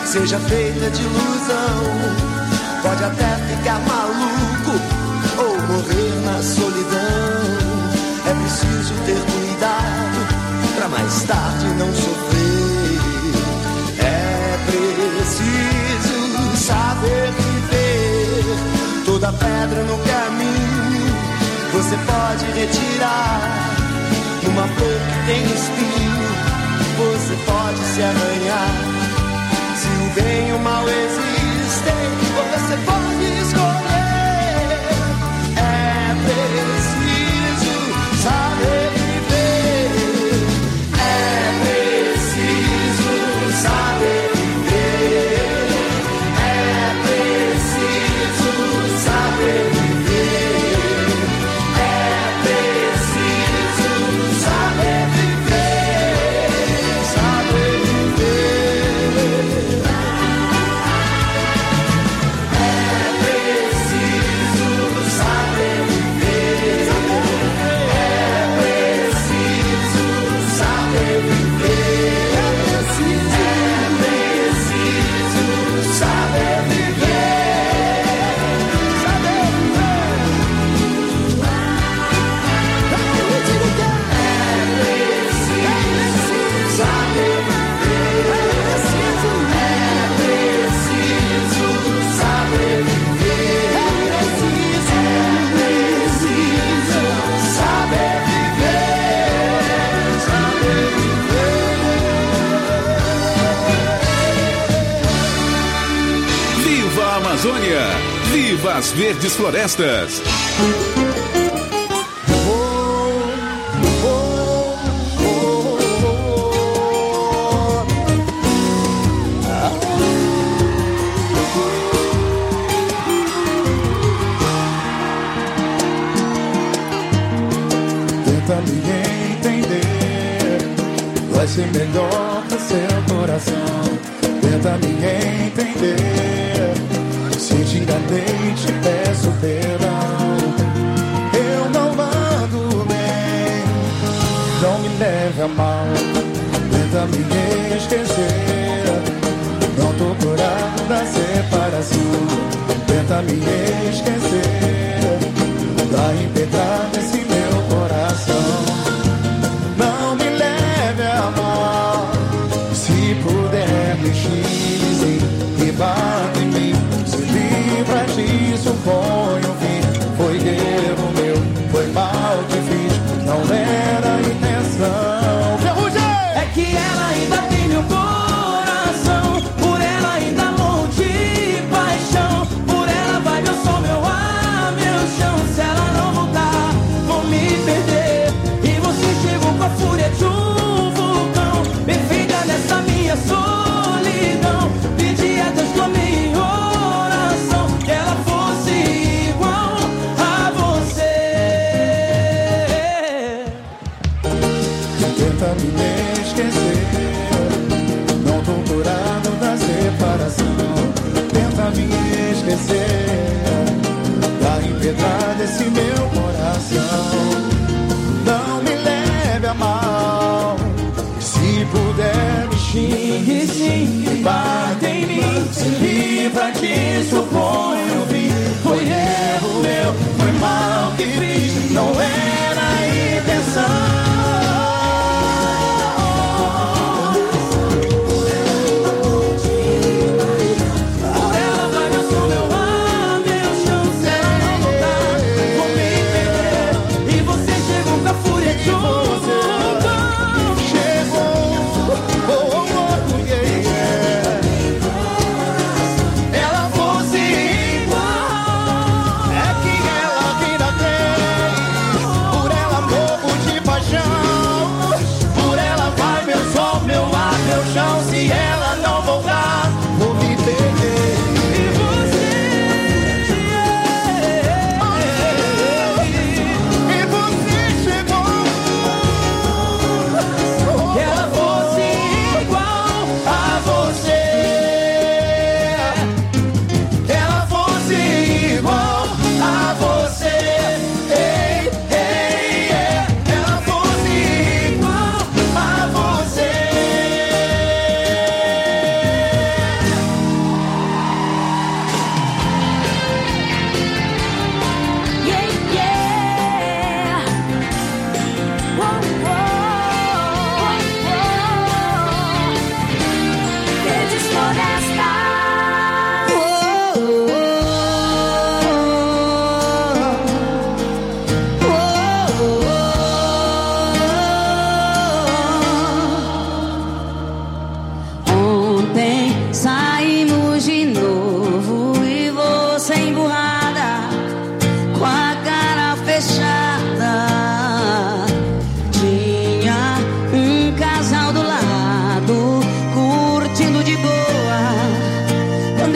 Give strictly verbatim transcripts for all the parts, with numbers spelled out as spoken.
seja feita de ilusão. Pode até ficar maluco ou morrer na solidão. É preciso ter cuidado pra mais tarde não sofrer. É preciso saber viver. Toda pedra no caminho você pode retirar. Uma flor que tem espinho você pode se arranhar. Se o bem e o mal existem, você pode escolher. É preciso saber viver. É preciso saber viver. É preciso saber viver. É preciso saber viver. Saber viver. Amazônia, viva as verdes florestas. Tenta me entender, vai ser melhor pro seu coração. Tenta me entender, se te enganei, te peço perdão. Eu não ando bem, não me leve a mal. Tenta me esquecer, não tô curado da separação. Tenta me esquecer, tá impetrado esse meu coração. Não me leve a mal, se puder me xingue e bate em mim. Livra disso, põe um fim. Foi erro meu, foi mal que fiz, não era a intenção. Ferrugem! É que ela ainda tem meu coração, por ela ainda morro de paixão. Por ela vai meu sol, meu ar, meu chão. Se ela não voltar, vou me perder. E você chegou com a fúria de um vulcão, perfeita nessa minha solidão. Pedi a Deus que eu me tenta me esquecer, não tô curado da separação. Tenta me esquecer, tá empedrado esse meu coração. Não me leve a mal, se puder me xingue, xingue, bate em mim. Se livra disso, põe o fim. Foi erro meu, foi mal que fiz, não era a intenção. Ela fosse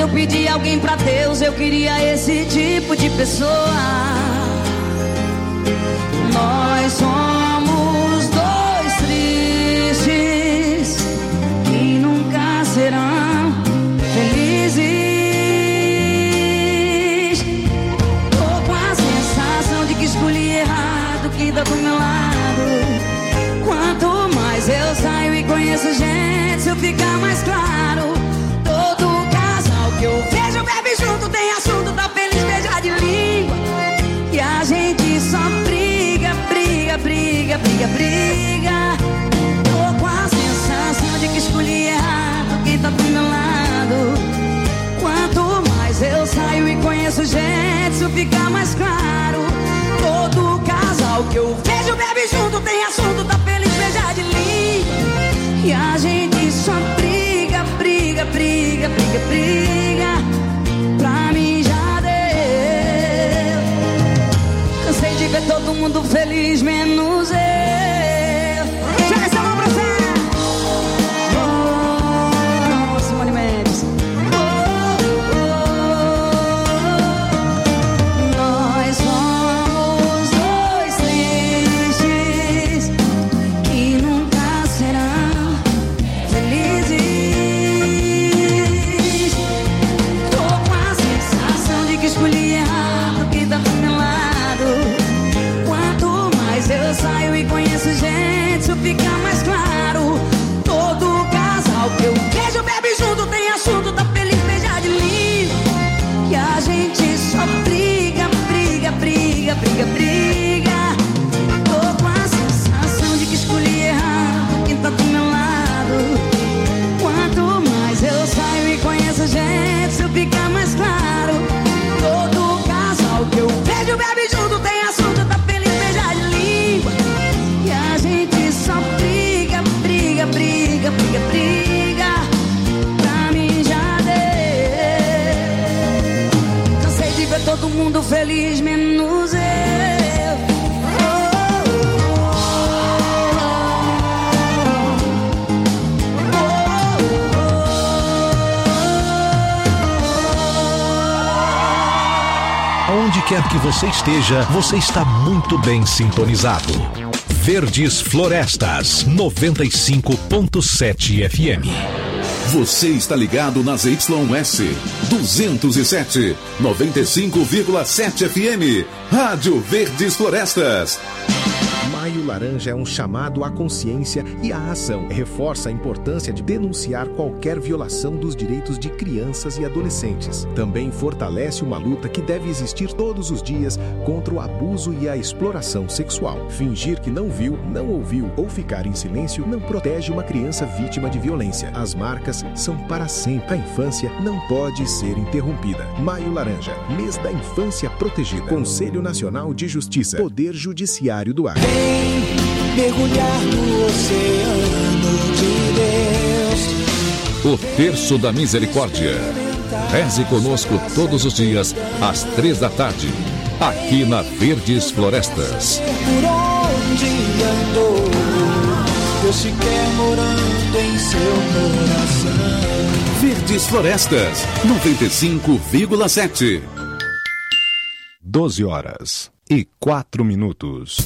eu pedi alguém pra Deus, eu queria esse tipo de pessoa. Nós somos dois tristes que nunca serão felizes. Tô com a sensação de que escolhi errado quem tá do meu lado. Quanto mais eu saio e conheço gente, se eu ficar mais claro. Todo casal que eu vejo bebe junto, tem assunto, tá feliz, beija de língua. E a gente só briga, briga, briga, briga, briga. Tô com a sensação de que escolhi errado quem tá do meu lado. Quanto mais eu saio e conheço gente, isso fica mais claro. Todo casal que eu vejo bebe junto, tem assunto, tá feliz, beija de língua. E a gente só briga, briga, briga, briga, briga. Pra mim já deu. Cansei de ver todo mundo feliz, menos eu. Joga essa mão pra você. Oh, Simone Mendes. Oh, oh, oh. Nós somos dois tristes que nunca serão felizes. Tô com a sensação de que escolhi errado quem tá do meu lado. Quanto mais eu saio e conheço gente, isso fica mais claro. Todo casal que eu vejo bebe junto, tem assunto, tá feliz, beija de língua. E a gente só briga, briga, briga, briga, briga. Tô com a sensação de que escolhi errado quem tá do meu lado. Quanto mais eu saio e conheço gente, isso fica mais claro. Todo casal que eu vejo bebe junto, tem assunto, tá feliz, beija de língua. E a gente só briga, briga, briga, briga, briga. Pra mim já deu. Cansei de ver todo mundo feliz, menos eu. Onde quer que você esteja, você está muito bem sintonizado. Verdes Florestas, noventa e cinco ponto sete F M. Você está ligado nas Y S duzentos e sete, noventa e cinco vírgula sete F M. Rádio Verdes Florestas. Maio Laranja é um chamado à consciência e à ação. Reforça a importância de denunciar qualquer violação dos direitos de crianças e adolescentes. Também fortalece uma luta que deve existir todos os dias contra o abuso e a exploração sexual. Fingir que não viu, não ouviu ou ficar em silêncio não protege uma criança vítima de violência. As marcas são para sempre. A infância não pode ser interrompida. Maio Laranja, mês da infância protegida. Conselho Nacional de Justiça. Poder Judiciário do Acre. Mergulhar no oceano de Deus. O Terço da Misericórdia. Reze conosco todos os dias, às três da tarde, aqui na Verdes Florestas. Por onde andou, Deus se quer morando em seu coração. Verdes Florestas, noventa e cinco vírgula sete. doze horas e quatro minutos.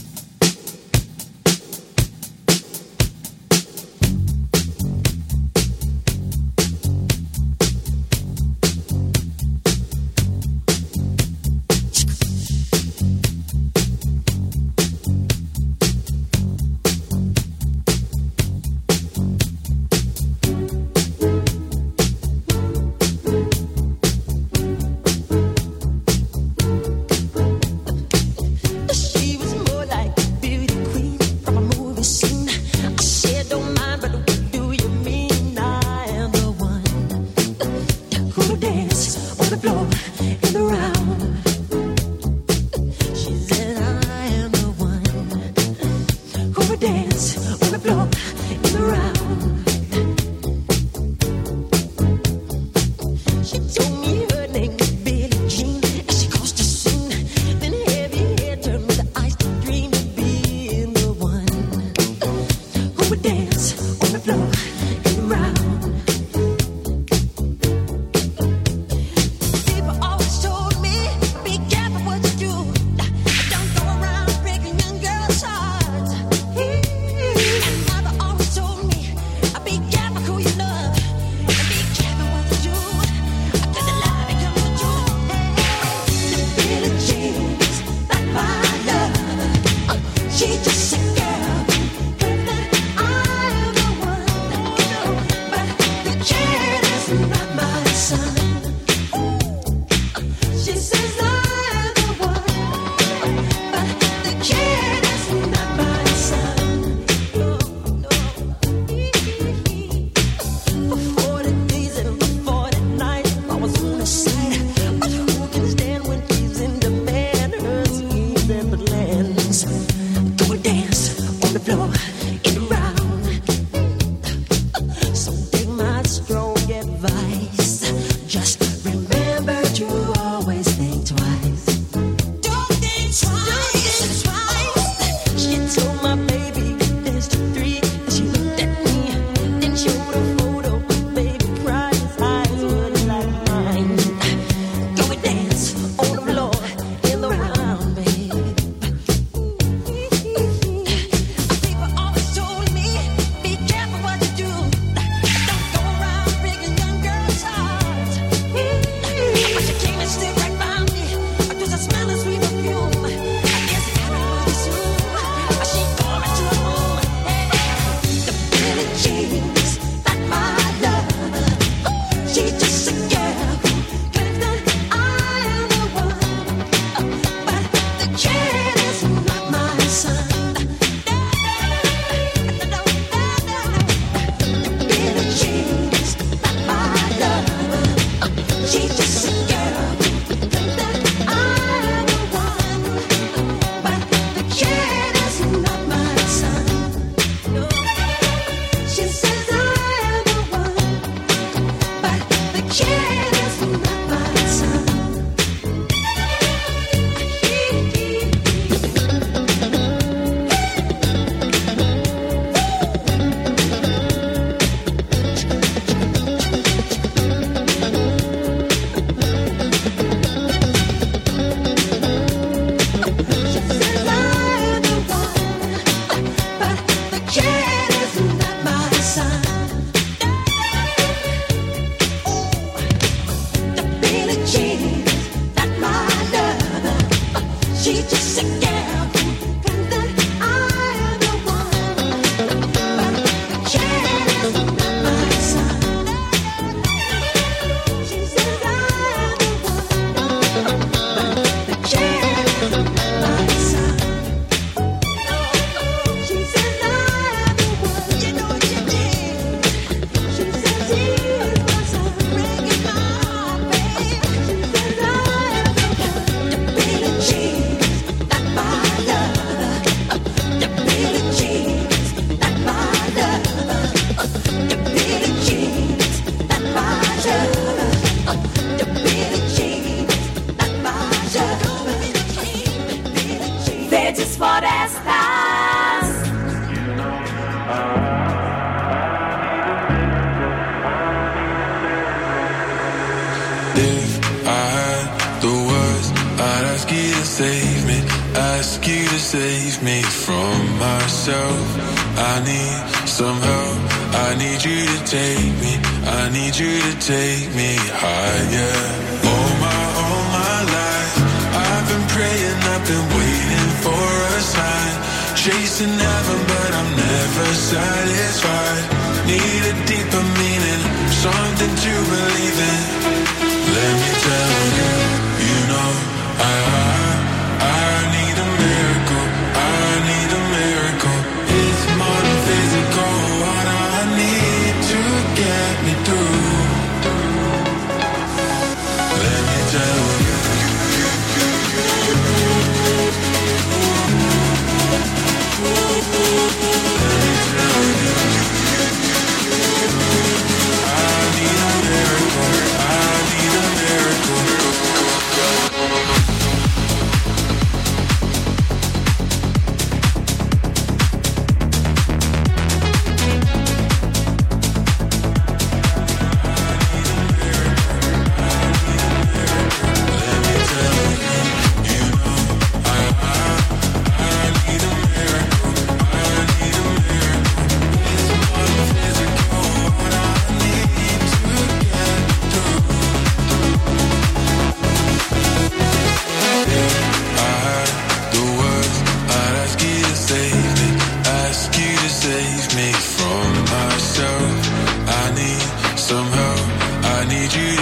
I need a miracle.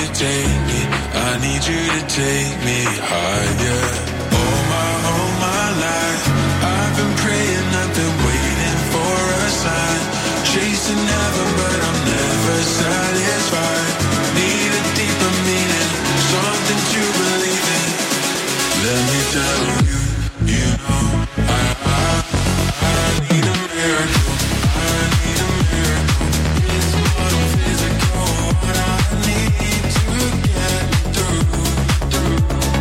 to take me, I need you to take me higher. All my, all my life, I've been praying, I've been waiting for a sign. Chasing heaven, but I'm never satisfied. Need a deeper meaning, something to believe in. Let me tell you, you know, I, I, I need a miracle. I need a miracle. It's more than physical. What I need to get through, through.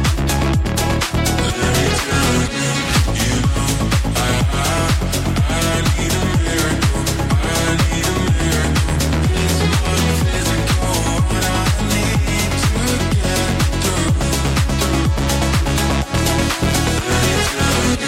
Let me tell you, you know, I, I, I need a miracle. I need a miracle. It's more than physical. What I need to get through, through. Let me tell you.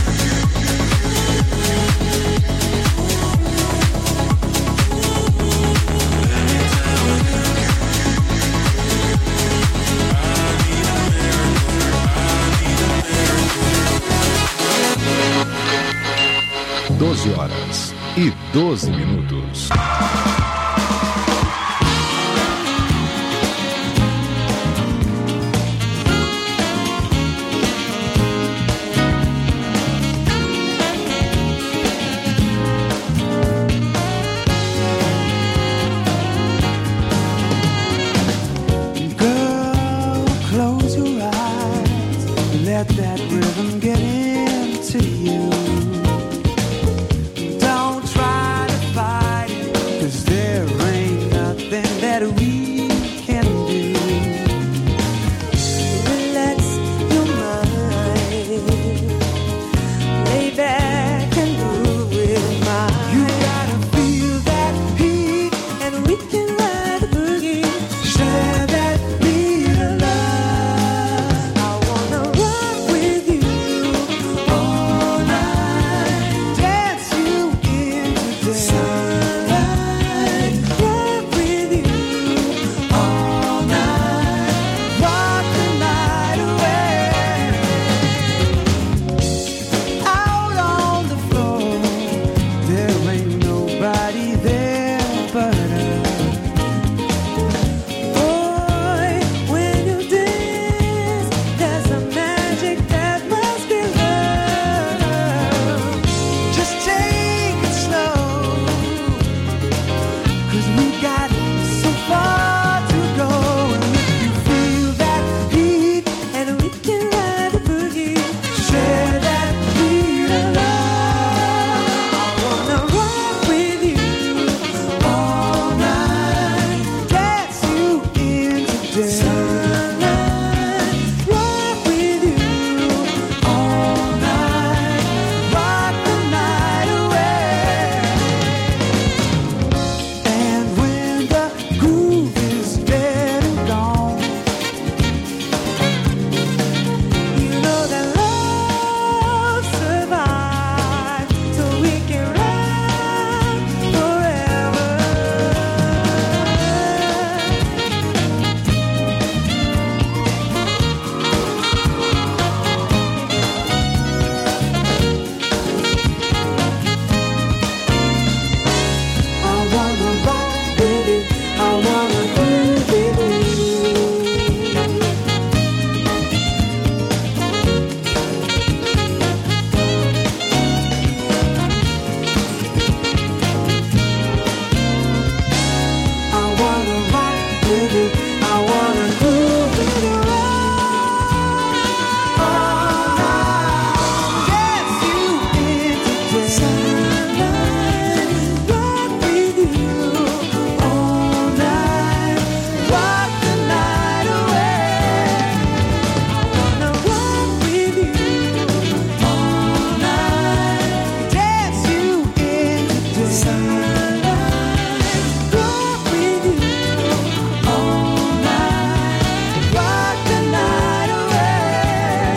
doze horas e doze minutos. Girl, close your eyes. Let that rhythm get into you. Don't try to fight it, 'cause there ain't nothing that we can do. Relax your mind, lay back and move with mine. You gotta feel that heat, and we can ride the boogie. Share that beat of love. I wanna rock with you all night, dance you into the sunlight. Rock with you all night, rock the night away. Out on the floor, there ain't nobody there but us. Boy, when you dance, there's a magic that must be love. Just take it slow, 'cause we got so far to go. And if you feel that heat, and we can ride the boogie, share that beat of love. I wanna rock with you all night, dance you into the sunlight. Rock with you all night, rock the night away. And when the groove is dead and gone, you know that love survives, so we can rock forever. I wanna rock with you, I wanna groove with you. I wanna rock with you, I wanna groove with you all night, dance you into the sunlight. Rock with you all night, rock the night away. I wanna rock with you all night, dance you into the sunlight. Rock with you all night, rock the night away.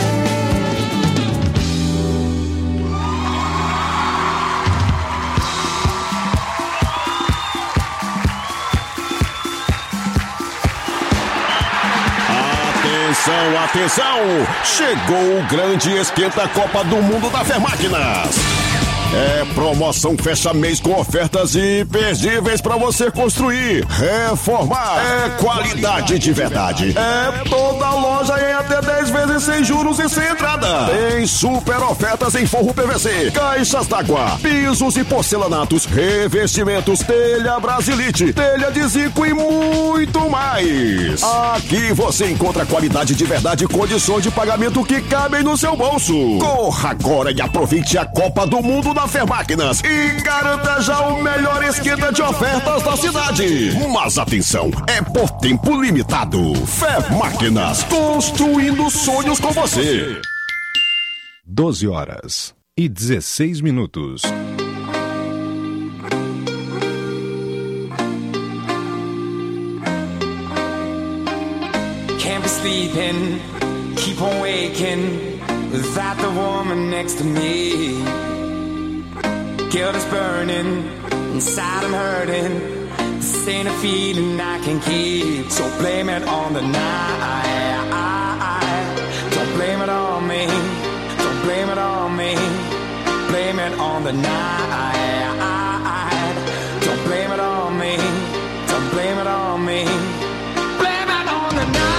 Atenção, atenção! Chegou o grande esquenta Copa do Mundo da Fermáquinas. É promoção fecha mês com ofertas imperdíveis para você construir, reformar. É qualidade de verdade. É toda loja em até dez vezes sem juros e sem entrada. Tem super ofertas em forro P V C, caixas d'água, pisos e porcelanatos, revestimentos, telha Brasilite, telha de Zico e muito mais. Aqui você encontra qualidade de verdade e condições de pagamento que cabem no seu bolso. Corra agora e aproveite a Copa do Mundo na Fermáquinas e garanta já o melhor esquenta de ofertas da cidade. Mas atenção, é por tempo limitado. Fermáquinas, construindo sonhos com você. doze horas e dezesseis minutos. Can't be sleeping, keep on waking without the woman next to me. Guilt is burning, inside I'm hurting. This ain't a feeling I can keep, so blame it on the night. Don't blame it on me, don't blame it on me. Blame it on the night. Don't blame it on me, don't blame it on me. Blame it on the night.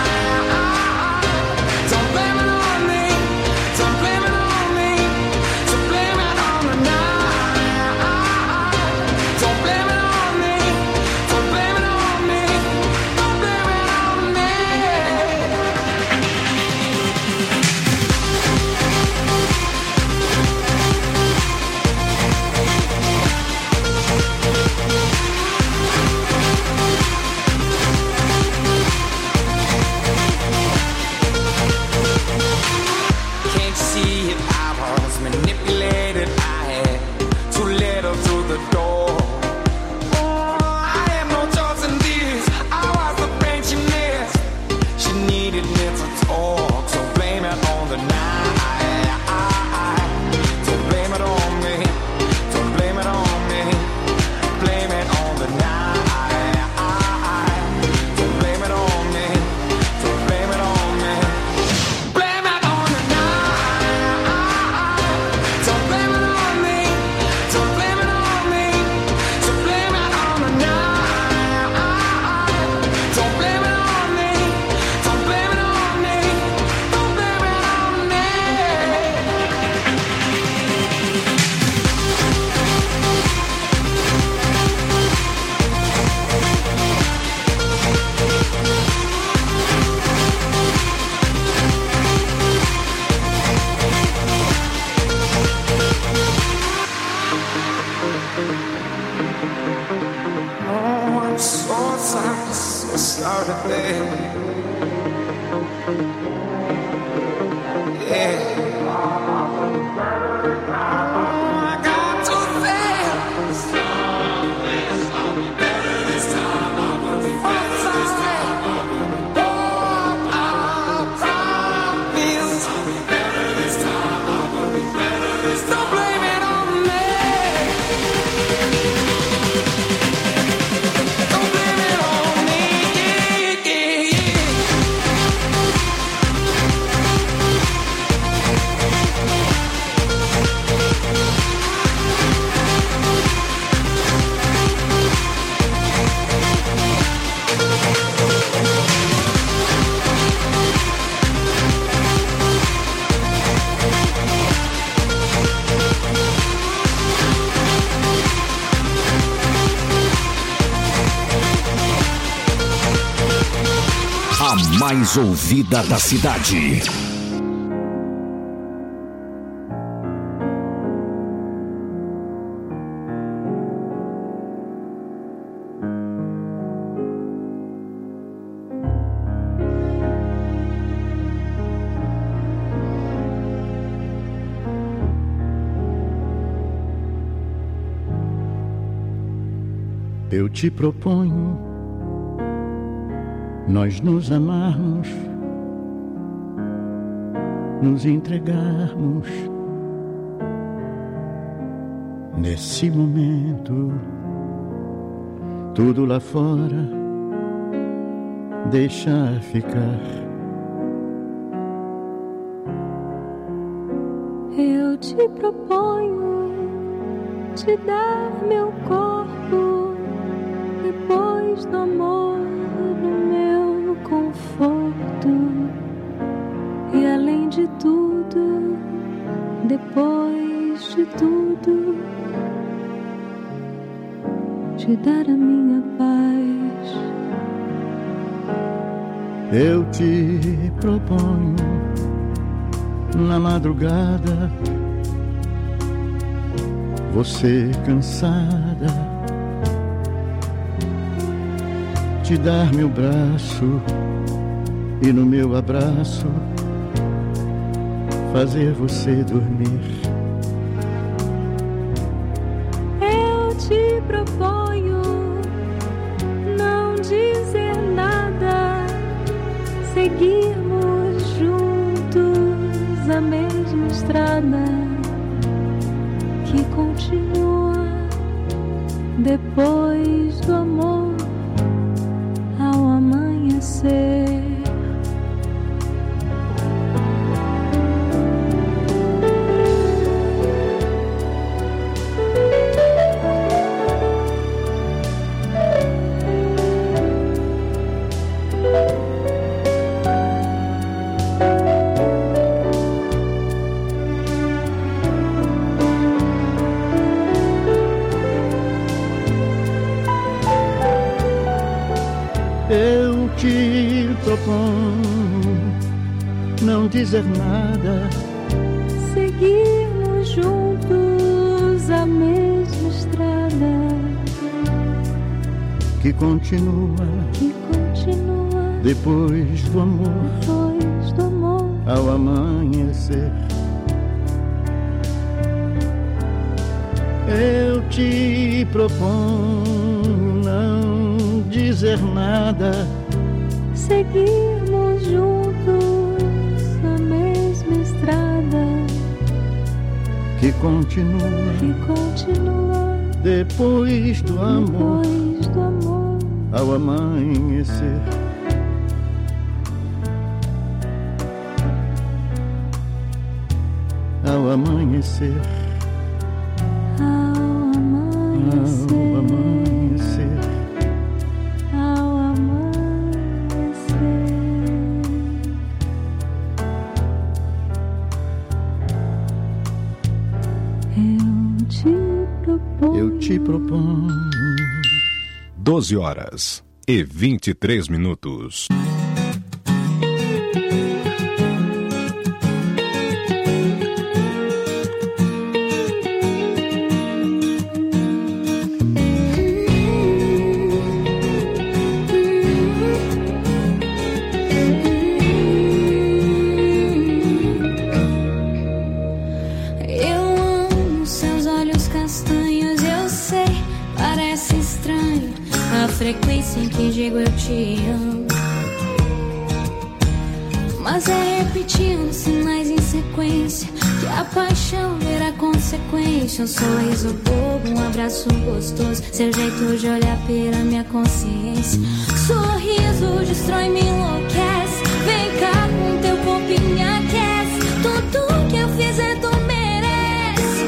Mais ouvida da cidade. Eu te proponho nós nos amarmos, nos entregarmos nesse momento. Tudo lá fora deixa ficar. Eu te proponho te dar meu corpo depois do amor, o meu conforto e além de tudo, depois de tudo, te dar a minha paz. Eu te proponho na madrugada, você cansada, te dar meu braço e no meu abraço fazer você dormir. Eu te proponho não dizer nada, seguirmos juntos a mesma estrada que continua depois do amor ao amanhecer. Eu te proponho não dizer nada, seguirmos juntos a mesma estrada que continua, que continua depois do amor, depois do amor ao amanhecer. Eu te proponho não dizer nada, seguirmos juntos a mesma estrada que continua, que continua depois do amor, depois do amor ao amanhecer. Ao amanhecer. ao amanhecer, Ao amanhecer. ao amanhecer. Eu te proponho. Eu te proponho. doze horas e vinte e três minutos. Frequência em que digo eu te amo, mas é repetindo sinais em sequência que a paixão verá consequência. Um sorriso bobo, um abraço gostoso, seu jeito de olhar pela minha consciência. Sorriso destrói, me enlouquece. Vem cá com teu corpinho aquece. Tudo que eu fizer tu merece.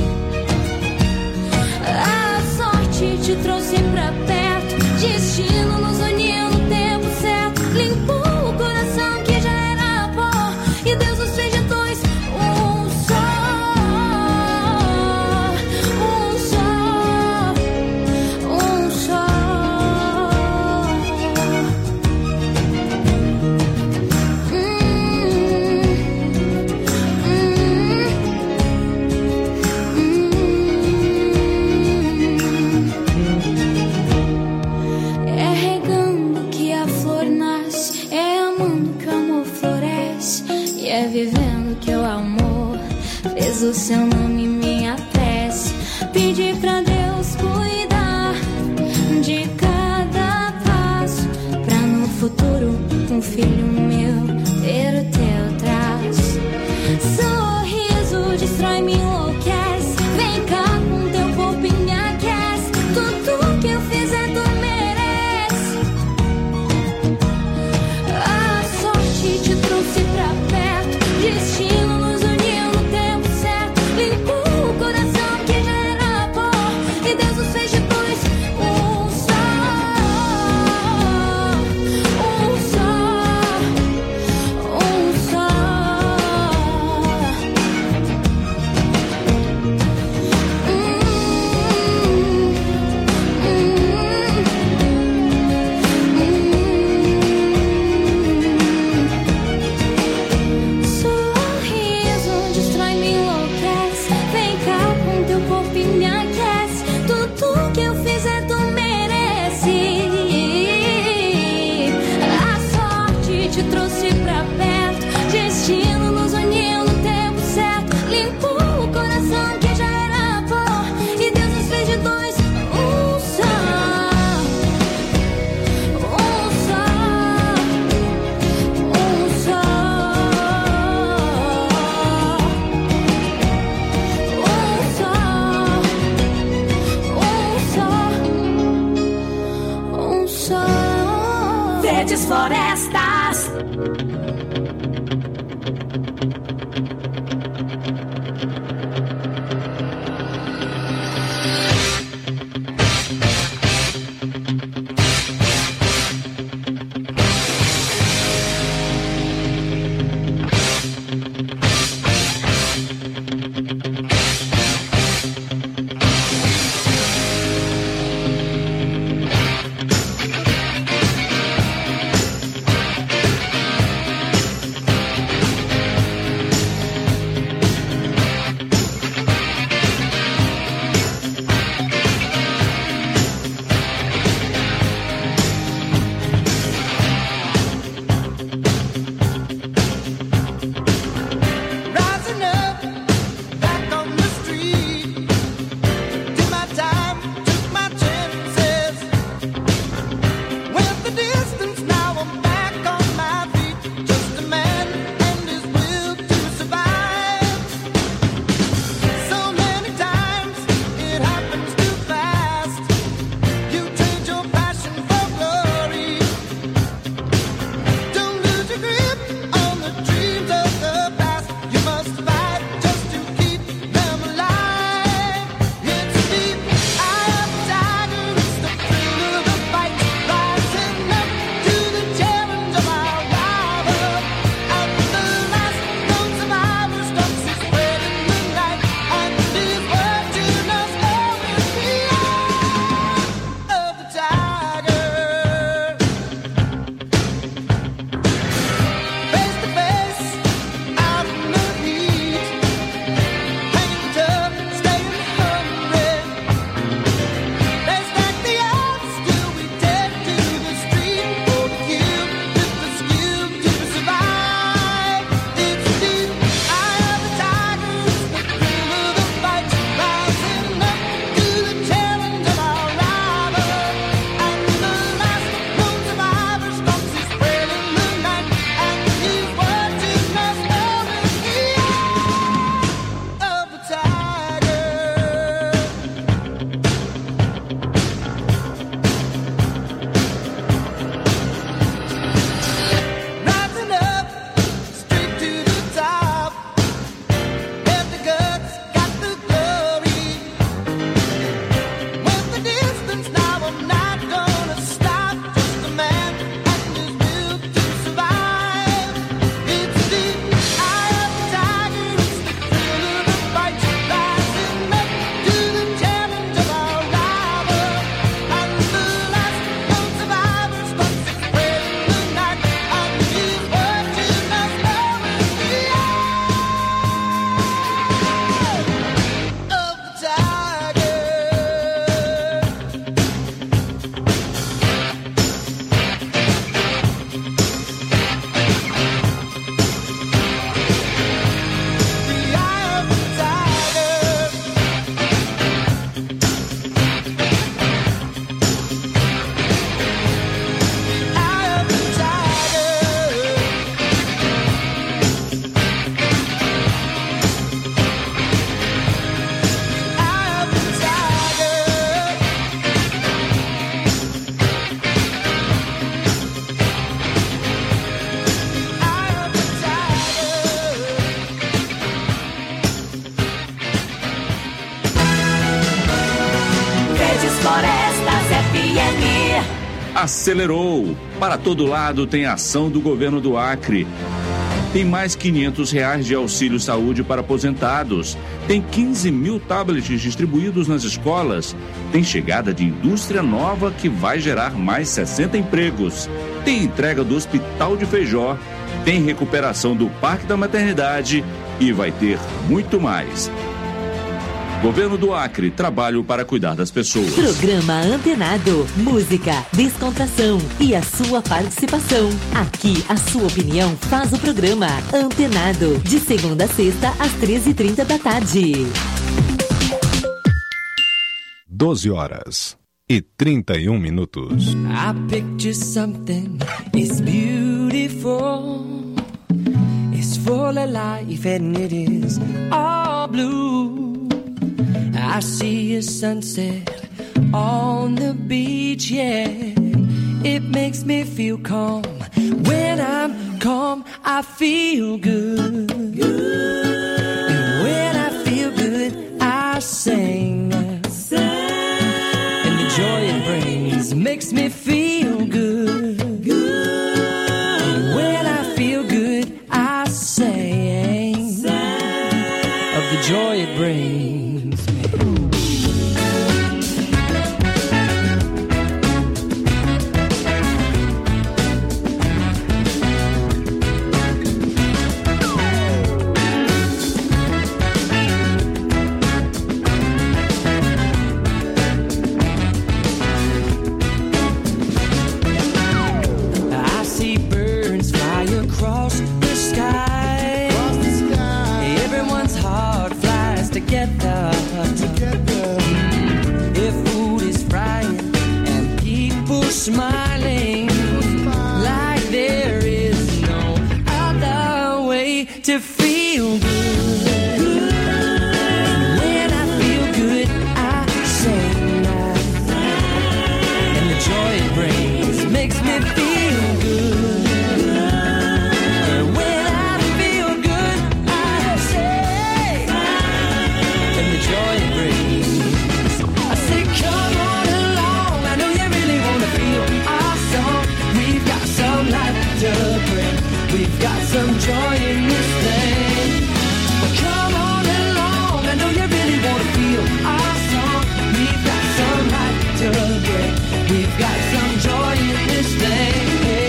A sorte te trouxe pra perto, destino nos uniu no tempo certo. Limpou o coração que já era pó e Deus nos fez de dois um só, um só, um só. Hum, vivendo que o amor fez o seu nome minha prece. Pedi pra Deus cuidar de cada passo, pra no futuro um filho meu ter o teu traço. Sorriso destrói, me enlouquece. Vem cá com teu corpinho aquece. Tudo que eu fizer tu merece. A sorte te trouxe pra perto, destino nos uniu no tempo certo. te trouxe pra perto. Destino nos uniu no tempo certo. Limpou o coração que já era pó. E Deus nos fez de dois um só. Um só. Um só. Um só. Um só. Verdes Florestas. Rising up, back on the street. Did my time, took my chances. Went the distance, now I'm back on my feet. Just a man and his will to survive. So many times it happens too fast. You trade your passion for glory. Don't lose your grip on the dreams of the past. You must fight just to keep them alive. It's a deep eye of the tiger. It's the thrill of the fight. Rising up to the challenge of our rival. At the last, no survivor stalks his spread in the night. And his watching us always the eye of the tiger. Face to face, out in the heat. Hanging tough, staying hungry. They stack the odds till we take to the street for the kill with the skill to survive. It's the deep eye of the tiger, it's the thrill of the fight. Rising up to the challenge of our rival. And the last known survivor stalks his spread in the night. And he's watching us always the eye of the tiger. Rising up, straight to the top. Had the guts, got the glory. Went the distance, now I'm not gonna stop. Just a man and his will to survive. It's the eye of the tiger, it's the thrill of the fight. Rising up to the challenge of our rival. And the last known survivor stalks his spread in the night. And he's watching us always the eye of the tiger. The eye of the tiger. Eye of the tiger. Eye of the tiger. Eye of the tiger. Verdes Florestas F M. Acelerou. Para todo lado tem ação do governo do Acre. Tem mais quinhentos reais de auxílio saúde para aposentados. Tem quinze mil tablets distribuídos nas escolas. Tem chegada de indústria nova que vai gerar mais sessenta empregos. Tem entrega do Hospital de Feijó. Tem recuperação do Parque da Maternidade. E vai ter muito mais. Governo do Acre, trabalho para cuidar das pessoas. Programa Antenado, música, descontração e a sua participação. Aqui a sua opinião faz o programa Antenado, de segunda a sexta às treze e trinta da tarde. doze horas e trinta e um minutos. I picture something, it's beautiful, it's full of life and it is all blue. I see a sunset on the beach, yeah, it makes me feel calm. When I'm calm, I feel good, and when I feel good, I sing. Joy it brings makes me feel good. And when I feel good, I sing of the joy it brings me. Across the sky, across the sky. Everyone's heart flies together. together. If food is frying and people smiling, like there is no other way to feel good. When I feel good, I sing, and the joy it brings makes me feel good. We've got some joy in this thing. Come on along, I know you really want to feel our song. We've got some light to bring. We've got some joy in this thing.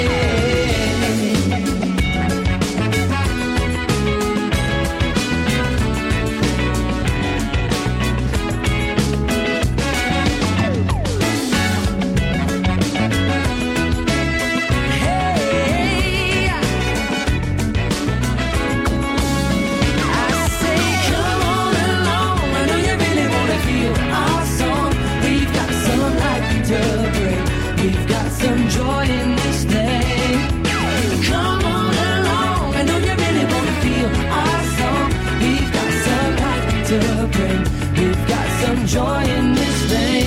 We've got some joy in this thing. Come on along, I know you really want to feel our song. We've got some light to bring. We've got some joy in this thing.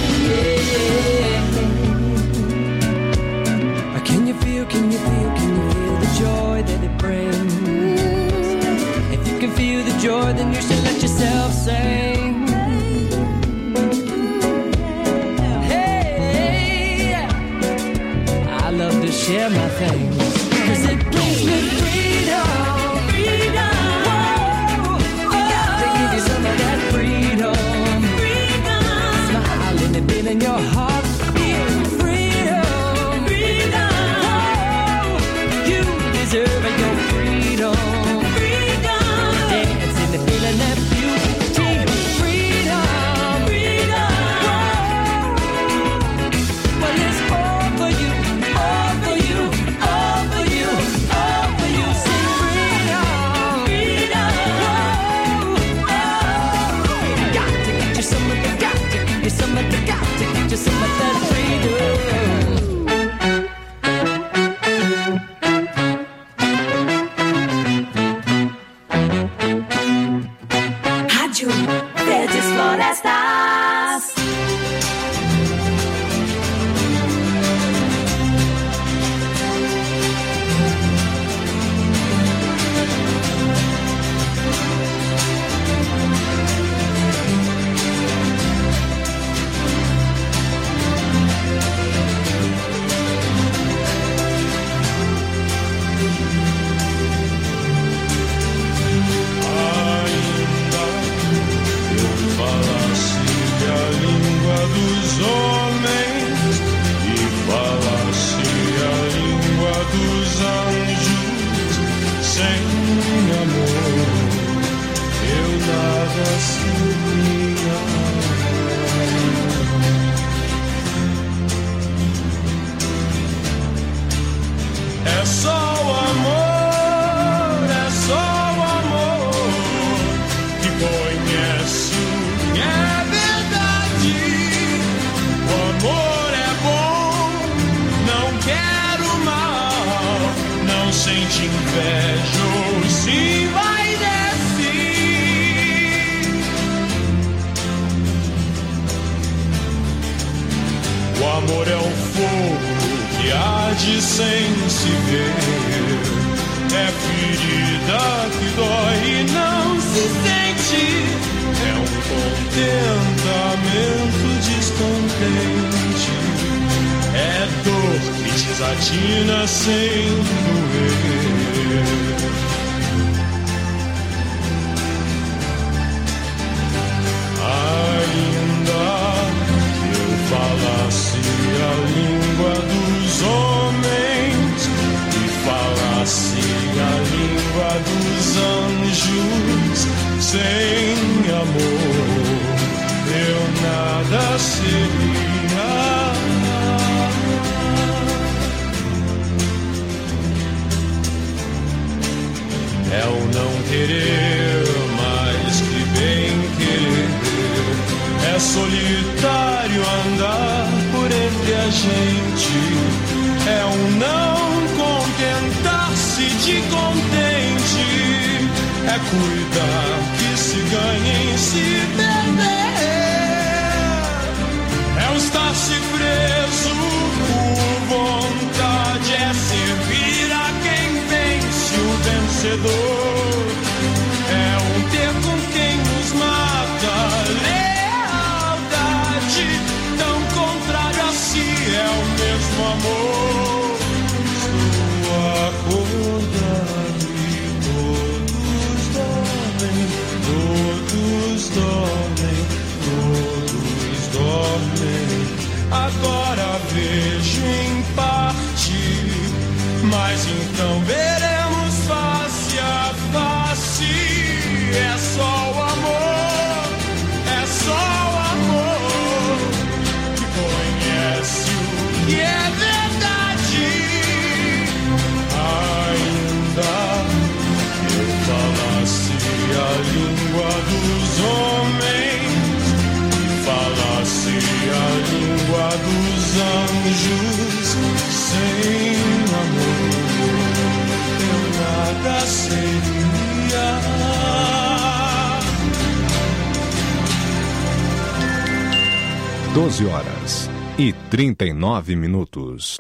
Yeah. Can you feel, can you feel, can you feel the joy that it brings? If you can feel the joy, then you should let yourself sing. Share my things, 'cause it gives me freedom. Freedom. Whoa, oh, got to give you some of that freedom. Freedom. Smile and it in your heart. Feel freedom. Freedom. Whoa, you deserve your freedom. Freedom. Dance in the feeling that beauty. Freedom. Freedom. Whoa. Well, it's all for you. Some of that freedom. sente inveja ou se vai descer. O amor é um fogo que arde sem se ver, é ferida que dói e não se sente, é um contentamento descontente, é dor que desatina sem doer. Ainda que eu falasse a língua dos homens e falasse a língua dos anjos, sem amor eu nada seria. É o não querer mais que bem querer, é solitário andar por entre a gente, é um não contentar-se de contente, é cuidar que se ganhe em se perder, é o estar-se preso por vontade, é servir a quem vence o vencedor, é um ter com quem nos mata, lealdade tão contrário a si, é o mesmo amor. Estou acordado e todos dormem, todos dormem, todos dormem. Agora vejo em parte, mas então veremos face a face. É só o amor, é só o amor que conhece o que é verdade. Ainda que eu falasse a língua dos homens e falasse a língua dos anjos, sem amor eu nada seria. doze horas e trinta e nove minutos.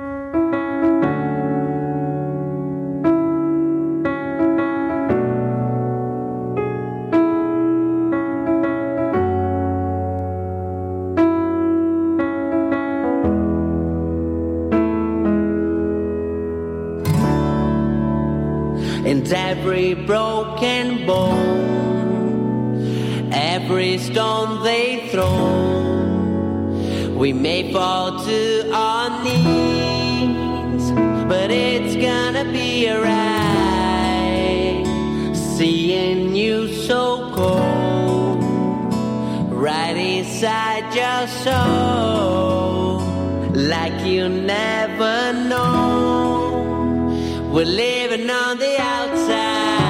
And every broken bone, every stone they throw, we may fall to our knees, but it's gonna be alright. Seeing you so cold, right inside your soul, like you never know. We're living on the outside.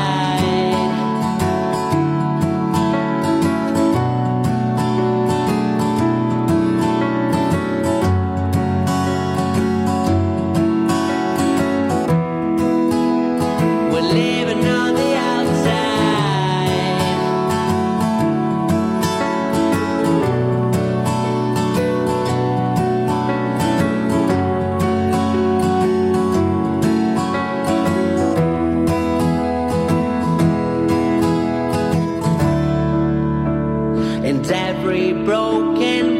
We're living on the and every broken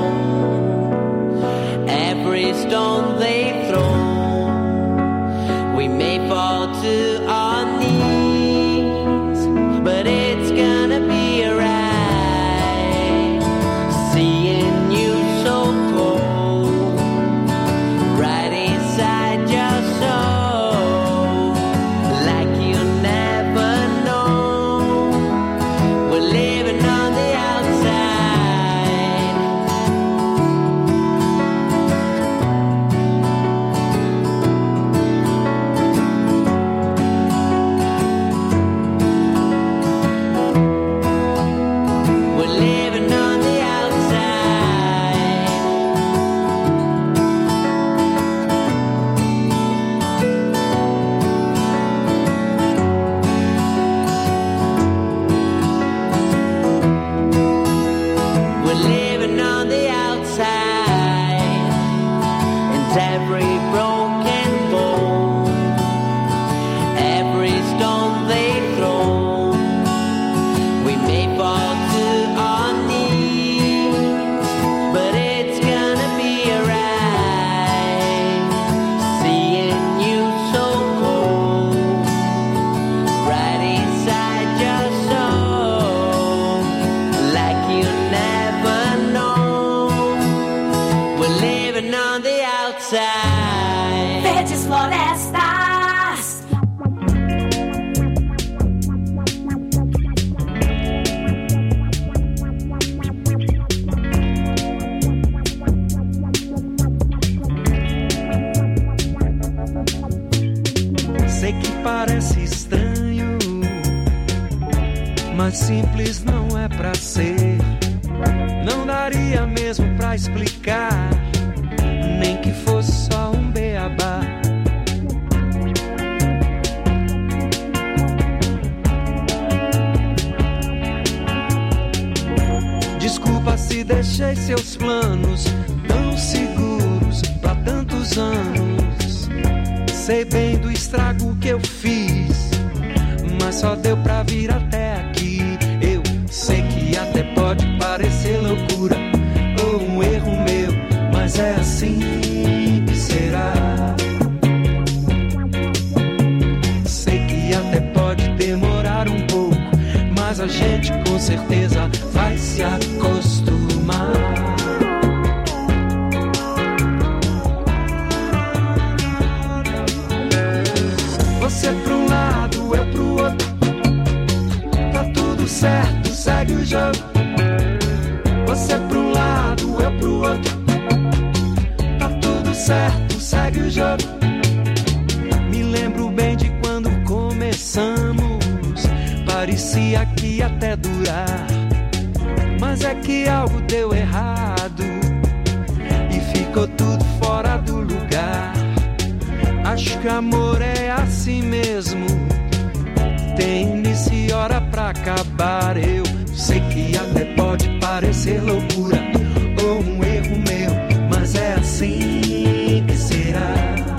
bone, every stone they throw, we may fall to our knees, but it's gonna be alright. Seeing you so cold, right inside your soul, like you never know. We're living on the Sei que parece estranho, mas simples não é pra ser. Não daria mesmo pra explicar, nem que fosse só um beabá. Desculpa se deixei seus planos tão seguros pra tantos anos. Sei bem do estrago que eu fiz, mas só deu pra vir até aqui. Eu sei que até pode parecer loucura ou um erro meu, mas é assim que será. Sei que até pode demorar um pouco, mas a gente com certeza vai se acostumar. Você pra um lado, eu pro outro, tá tudo certo, segue o jogo. Você pra um lado, eu pro outro, tá tudo certo, segue o jogo. Me lembro bem de quando começamos, parecia que ia até durar, mas é que algo deu errado e ficou tudo fora do lugar. Acho que amor é assim mesmo, tem início e hora pra acabar. Eu sei que até pode parecer loucura ou um erro meu, mas é assim que será.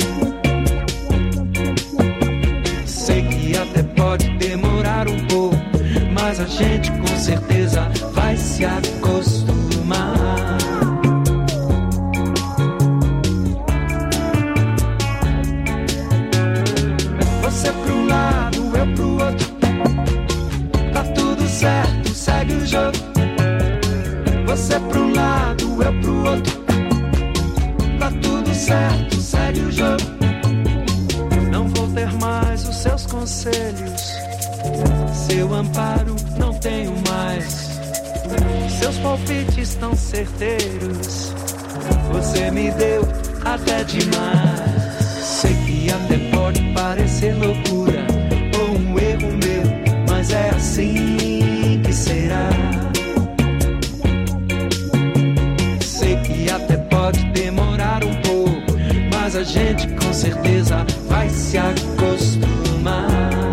Sei que até pode demorar um pouco, mas a gente com certeza vai se acostumar. Você pro um lado, eu pro outro, tá tudo certo, segue o jogo. Você pro um lado, eu pro outro, tá tudo certo, segue o jogo. Não vou ter mais os seus conselhos, seu amparo não tenho mais, seus palpites tão certeiros, você me deu até demais. Sei que até pode parecer loucura ou um erro meu, mas é assim que será. Sei que até pode demorar um pouco, mas a gente com certeza vai se acostumar.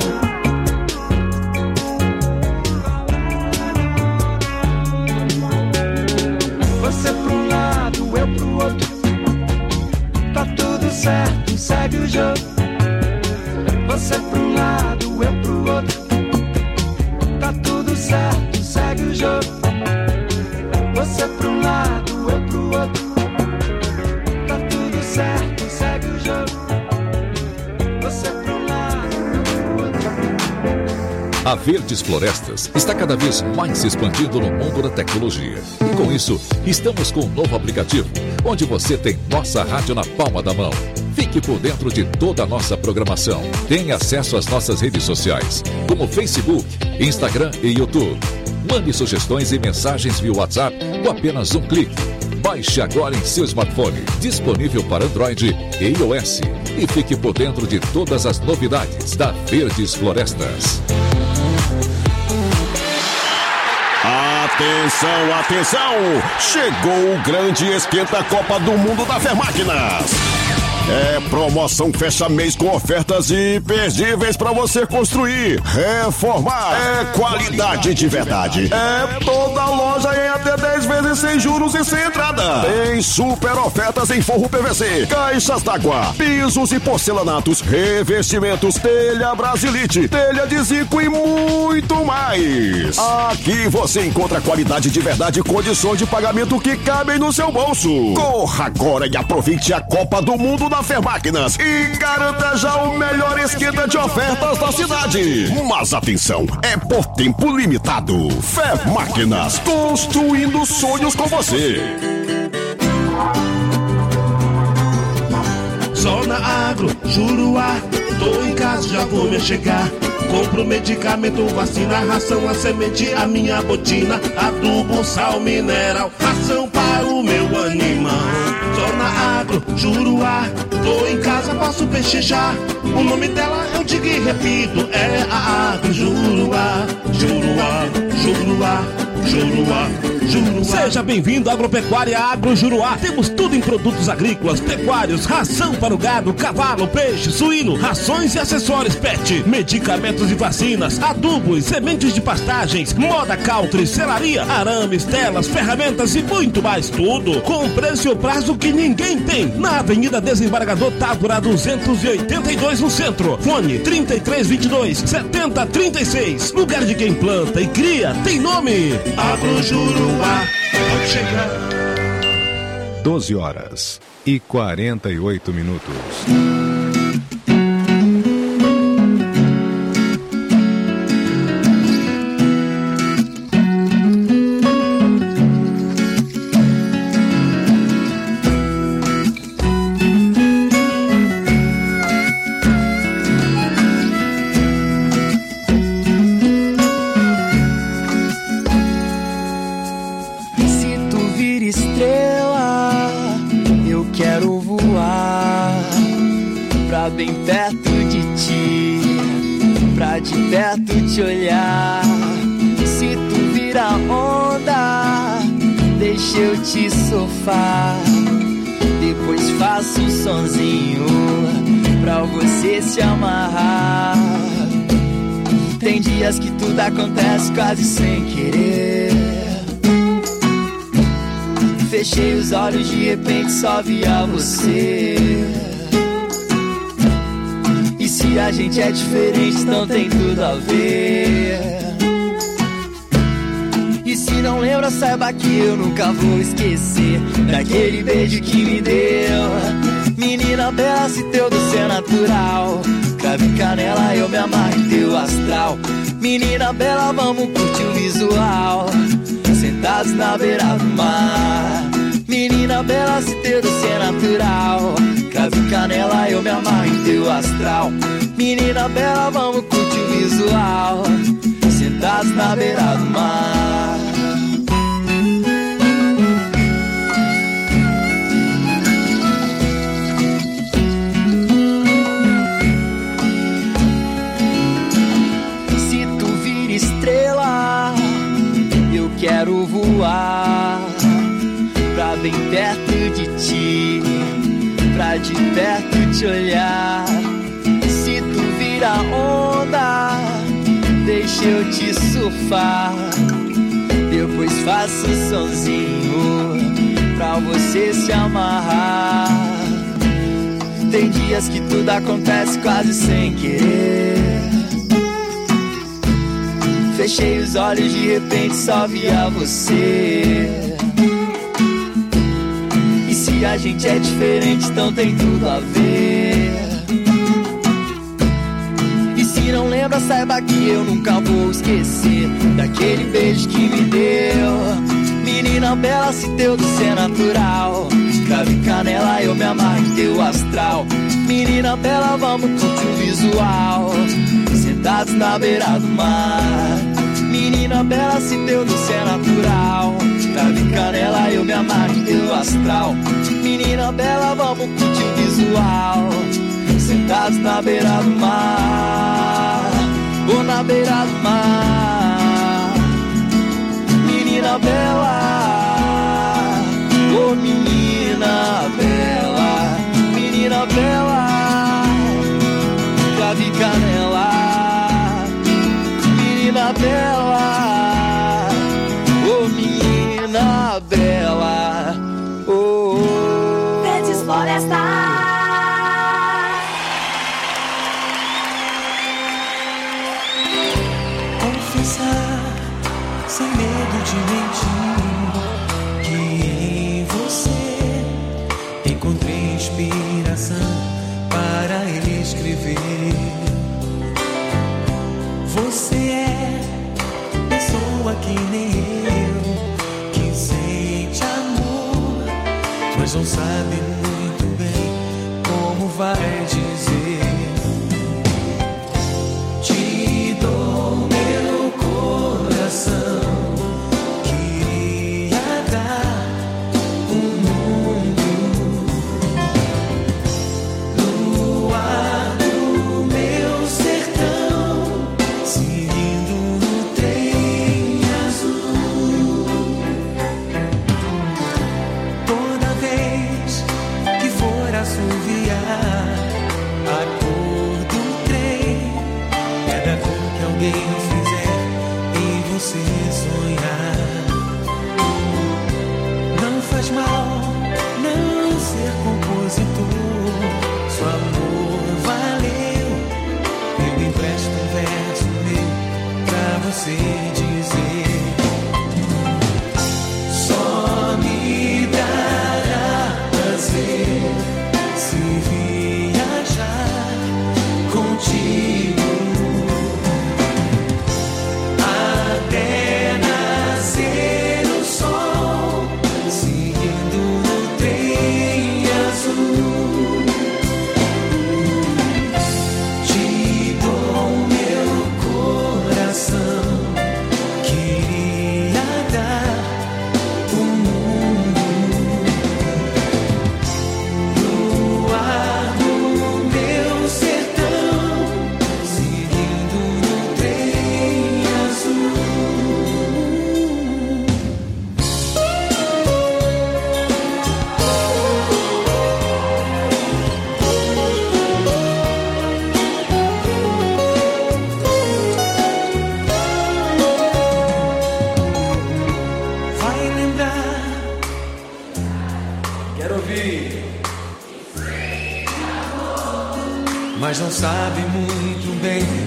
Você pro um lado, eu pro outro, tá tudo certo, segue o jogo. Você pro um lado, eu pro outro, tá tudo certo, segue o jogo. Você pro um lado, eu pro outro, tá tudo certo, segue o jogo. Você pro um lado, eu pro outro. A Verdes Florestas está cada vez mais se expandindo no mundo da tecnologia. E com isso, estamos com um novo aplicativo, onde você tem nossa rádio na palma da mão. Fique por dentro de toda a nossa programação. Tenha acesso às nossas redes sociais, como Facebook, Instagram e YouTube. Mande sugestões e mensagens via WhatsApp com apenas um clique. Baixe agora em seu smartphone, disponível para Android e iOS. E fique por dentro de todas as novidades da Verdes Florestas. Atenção, atenção! Chegou o grande esquenta Copa do Mundo da Fermáquinas. É promoção fecha mês com ofertas imperdíveis para você construir, reformar. É qualidade de verdade. É toda loja em até dez vezes sem juros e sem entrada. Tem super ofertas em forro P V C, caixas d'água, pisos e porcelanatos, revestimentos, telha Brasilite, telha de zinco e muito mais. Aqui você encontra qualidade de verdade e condições de pagamento que cabem no seu bolso. Corra agora e aproveite a Copa do Mundo da Fermáquinas e garanta já o melhor esquenta de ofertas da cidade. Mas atenção, é por tempo limitado. Fermáquinas, construindo sonhos com você. Zona Agro, Juruá. Tô em casa, já vou me chegar. Compro medicamento, vacina, ração, a semente, a minha botina, adubo, sal, mineral, ração para o meu animal. Zona Agro, Juruá. Tô em casa, posso peixejar. O nome dela eu digo e repito, é a Agro, Juruá. Juruá, Juruá, Juruá, Juruá. Seja bem-vindo à Agropecuária Agro Juruá. Temos tudo em produtos agrícolas, pecuários, ração para o gado, cavalo, peixe, suíno, rações e acessórios pet, medicamentos e vacinas, adubos, sementes de pastagens, moda country, selaria, arames, telas, ferramentas e muito mais. Tudo com preço e prazo que ninguém tem. Na Avenida Desembargador Távora duzentos e oitenta e dois no centro. Fone trinta e três, vinte e dois, setenta, trinta e seis. Lugar de quem planta e cria tem nome. Agro Juruá. Pode chegar. doze horas e quarenta e oito minutos. Bem perto de ti, pra de perto te olhar. Se tu vira onda, deixa eu te sofar. Depois faço um sonzinho pra você se amarrar. Tem dias que tudo acontece quase sem querer. Fechei os olhos, de repente só via você. Se a gente é diferente, então tem tudo a ver. E se não lembra, saiba que eu nunca vou esquecer daquele beijo que me deu. Menina bela, se teu doce é natural, cravo e canela, eu me amarro em teu astral. Menina bela, vamos curtir o visual, sentados na beira do mar. Menina bela, se teu doce é natural, cravo e canela, eu me amarro em teu astral. Menina bela, vamos curtir o visual, sentados na beira do mar. Se tu vira estrela, eu quero voar pra bem perto de ti, pra de perto te olhar. Se tu vira onda, deixa eu te surfar. Depois faço um sonzinho pra você se amarrar. Tem dias que tudo acontece quase sem querer. Fechei os olhos, de repente só via você. E se a gente é diferente, então tem tudo a ver. E se não lembra, saiba que eu nunca vou esquecer daquele beijo que me deu. Menina bela, se teu doce é natural, cravo e canela, eu me amarro em teu astral. Menina bela, vamos curtir o visual, sentados na beira do mar. Menina bela, se teu doce é natural, cravo e canela, eu me amarro em teu astral. Menina bela, vamos curtir o visual, sentados na beira do mar. Ou na beira do mar. Menina bela, oh menina bela, menina bela, cravo e canela. Menina bela, oh menina bela, oh, oh. Verdes Florestas. Confessar, sem medo de mentir, que em você encontrei inspiração para ele escrever. Você é pessoa que nem eu, que sente amor, mas não sabe muito bem como vai dizer: te dou meu coração, queria dar um mundo, luar do meu sertão, seguindo no trem azul. Toda vez que for assoviar, a cor do trem é da cor que alguém fizer em você sonhar. Não faz mal não ser compositor, seu amor valeu. Eu empresto um verso meu pra você dizer: só me dará prazer se viajar contigo até nascer o sol, seguindo no trem azul. Te dou meu coração, queria dar o mundo, luar do meu sertão, seguindo no trem azul. Vai lembrar, quero ouvir, mas não sabe muito bem